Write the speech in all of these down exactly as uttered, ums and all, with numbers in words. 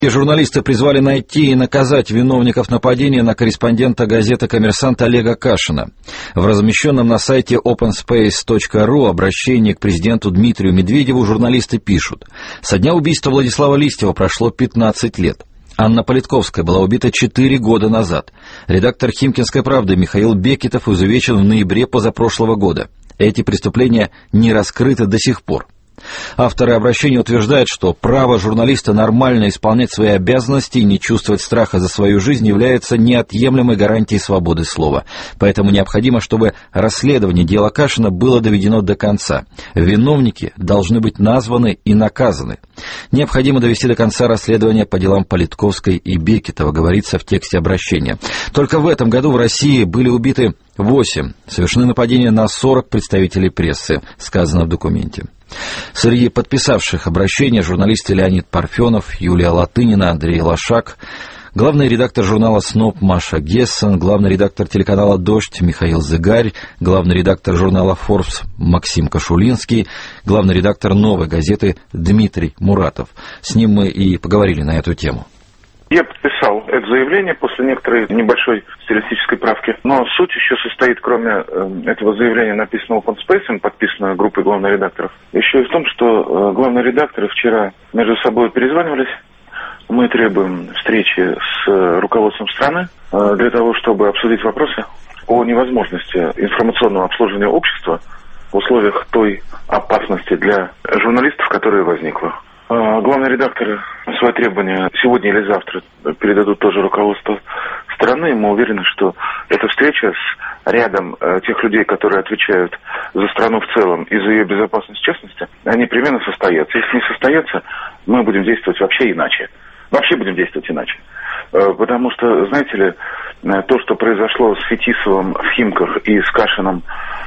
И журналисты призвали найти и наказать виновников нападения на корреспондента газеты «Коммерсант» Олега Кашина. В размещенном на сайте опен спейс точка ру обращении к президенту Дмитрию Медведеву журналисты пишут: «Со дня убийства Владислава Листьева прошло пятнадцать лет. Анна Политковская была убита четыре года назад. Редактор «Химкинской правды» Михаил Бекетов изувечен в ноябре позапрошлого года. Эти преступления не раскрыты до сих пор». Авторы обращения утверждают, что право журналиста нормально исполнять свои обязанности и не чувствовать страха за свою жизнь является неотъемлемой гарантией свободы слова. Поэтому необходимо, чтобы расследование дела Кашина было доведено до конца. Виновники должны быть названы и наказаны. Необходимо довести до конца расследование по делам Политковской и Бекетова, говорится в тексте обращения. Только в этом году в России были убиты восемь, совершены нападения на сорок представителей прессы, сказано в документе. Среди подписавших обращение журналисты Леонид Парфенов, Юлия Латынина, Андрей Лошак, главный редактор журнала «Сноп» Маша Гессен, главный редактор телеканала «Дождь» Михаил Зыгарь, главный редактор журнала «Форбс» Максим Кашулинский, главный редактор «Новой газеты» Дмитрий Муратов. С ним мы и поговорили на эту тему. Я подписал это заявление после некоторой небольшой стилистической правки. Но суть еще состоит, кроме э, этого заявления, написанного опен спейс, подписанного группой главных редакторов, еще и в том, что э, главные редакторы вчера между собой перезванивались. Мы требуем встречи с э, руководством страны э, для того, чтобы обсудить вопросы о невозможности информационного обслуживания общества в условиях той опасности для журналистов, которая возникла. Главные редакторы свои требования сегодня или завтра передадут тоже руководству страны. Мы уверены, что эта встреча с рядом тех людей, которые отвечают за страну в целом и за ее безопасность в частности, они непременно состоятся. Если не состоятся, мы будем действовать вообще иначе. Вообще будем действовать иначе. Потому что, знаете ли, то, что произошло с Фетисовым в Химках и с Кашиным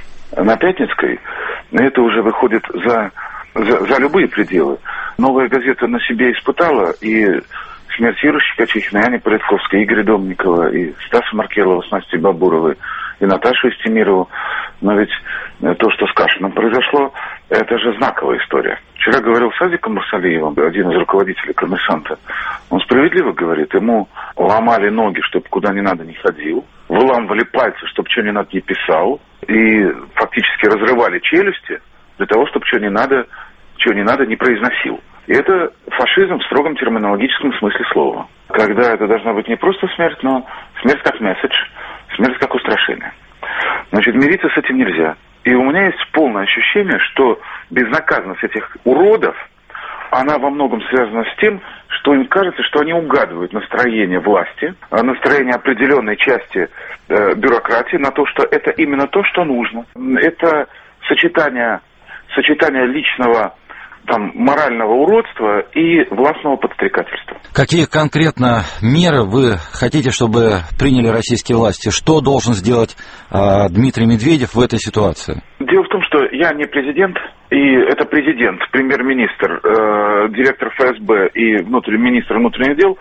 на Пятницкой, это уже выходит за... За, за любые пределы. Новая газета на себе испытала и смерть Иры Щекочихиной, Ани Политковской, Игоря Домникова, и Стаса Маркелова с Настей Бабуровой, и Наташу Истемирову. Но ведь то, что с Кашиным произошло, это же знаковая история. Вчера говорил с Азиком Мурсалиевым, один из руководителей «Коммерсанта». Он справедливо говорит, ему ломали ноги, чтобы куда не надо не ходил, выламывали пальцы, чтобы что не надо не писал, и фактически разрывали челюсти для того, чтобы что не надо, что не надо, не произносил. И это фашизм в строгом терминологическом смысле слова. Когда это должна быть не просто смерть, но смерть как месседж, смерть как устрашение. Значит, мириться с этим нельзя. И у меня есть полное ощущение, что безнаказанность этих уродов, она во многом связана с тем, что им кажется, что они угадывают настроение власти, настроение определенной части э, бюрократии на то, что это именно то, что нужно. Это сочетание... сочетание личного, там, морального уродства и властного подстрекательства. Какие конкретно меры вы хотите, чтобы приняли российские власти? Что должен сделать э, Дмитрий Медведев в этой ситуации? Дело в том, что я не президент, и это президент, премьер-министр, э, директор эф эс бэ и внутренний, министр внутренних дел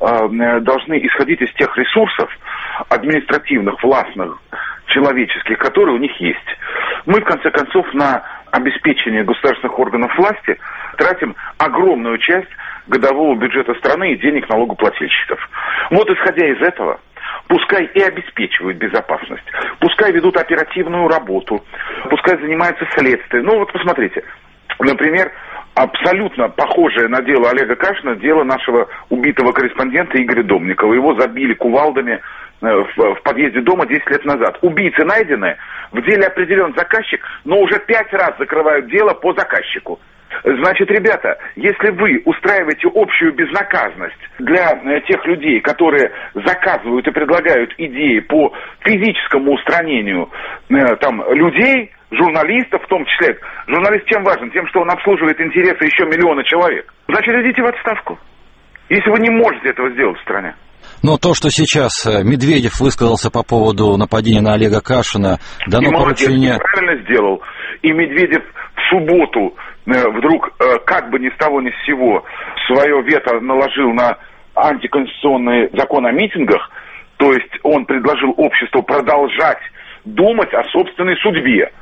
э, должны исходить из тех ресурсов административных, властных, человеческих, которые у них есть. Мы, в конце концов, на обеспечение государственных органов власти тратим огромную часть годового бюджета страны и денег налогоплательщиков. Вот исходя из этого, пускай и обеспечивают безопасность, пускай ведут оперативную работу, пускай занимаются следствием. Ну вот посмотрите, например, абсолютно похожее на дело Олега Кашина дело нашего убитого корреспондента Игоря Домникова. Его забили кувалдами в подъезде дома десять лет назад. Убийцы найдены, в деле определен заказчик, но уже пять раз закрывают дело по заказчику. Значит, ребята, если вы устраиваете общую безнаказанность для тех людей, которые заказывают и предлагают идеи по физическому устранению там, людей, журналистов в том числе, журналист чем важен? Тем, что он обслуживает интересы еще миллиона человек. Значит, идите в отставку, если вы не можете этого сделать в стране. Но то, что сейчас Медведев высказался по поводу нападения на Олега Кашина, дано и поручение... правильно сделал. И Медведев в субботу э, вдруг, э, как бы ни с того ни с сего, свое вето наложил на антиконституционный закон о митингах, то есть он предложил обществу продолжать думать о собственной судьбе.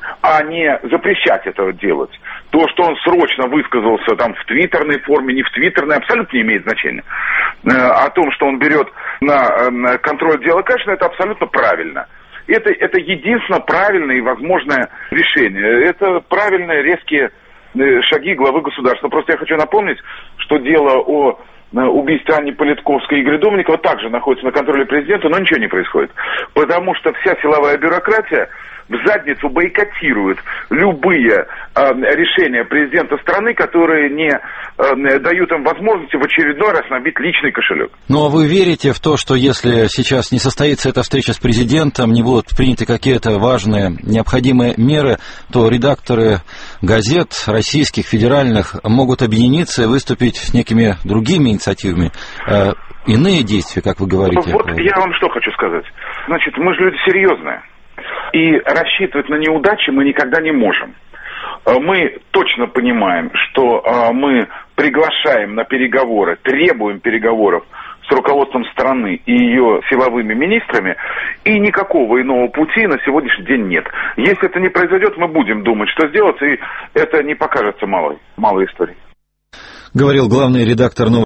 а не запрещать это делать. То, что он срочно высказался там в твиттерной форме, не в твиттерной, абсолютно не имеет значения. О том, что он берет на контроль дела Кашина, это абсолютно правильно. Это, это единственно правильное и возможное решение. Это правильные резкие шаги главы государства. Просто я хочу напомнить, что дело о убийстве Анны Политковской и Игоря Домникова также находится на контроле президента, но ничего не происходит. Потому что вся силовая бюрократия в задницу бойкотирует любые э, решения президента страны, которые не э, дают им возможности в очередной раз набить личный кошелек. Ну а вы верите в то, что если сейчас не состоится эта встреча с президентом, не будут приняты какие-то важные необходимые меры, то редакторы газет российских, федеральных могут объединиться и выступить с некими другими инициативами? Э, иные действия, как вы говорите? Вот я вам что хочу сказать. Значит, мы же люди серьезные. И рассчитывать на неудачи мы никогда не можем. Мы точно понимаем, что мы приглашаем на переговоры, требуем переговоров с руководством страны и ее силовыми министрами, и никакого иного пути на сегодняшний день нет. Если это не произойдет, мы будем думать, что сделать, и это не покажется малой, малой историей. Говорил главный редактор «Новостей»